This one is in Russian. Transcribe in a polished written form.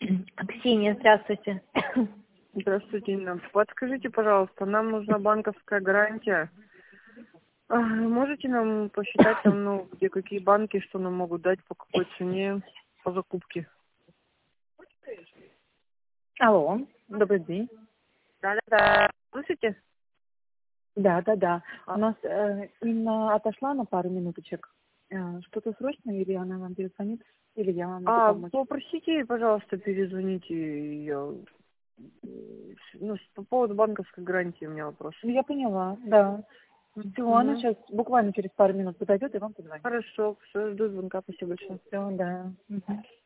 Ксения, здравствуйте. Здравствуйте, Инна. Подскажите, пожалуйста, нам нужна банковская гарантия. Можете нам посчитать там, где какие банки, что нам могут дать, по какой цене, по закупке? Алло, добрый день. Да-да-да. Слышите? Да. У А, нас Инна отошла на пару минуточек. Что-то срочное, или она вам перезвонит, или я вам могу помочь? попросите ей, пожалуйста, перезвоните ее. По поводу банковской гарантии у меня вопрос. Ну, я поняла, да. Все, она Угу. сейчас буквально через пару минут подойдет и вам позвонит. Хорошо, все, жду звонка, спасибо большое. Все, да. Мгм.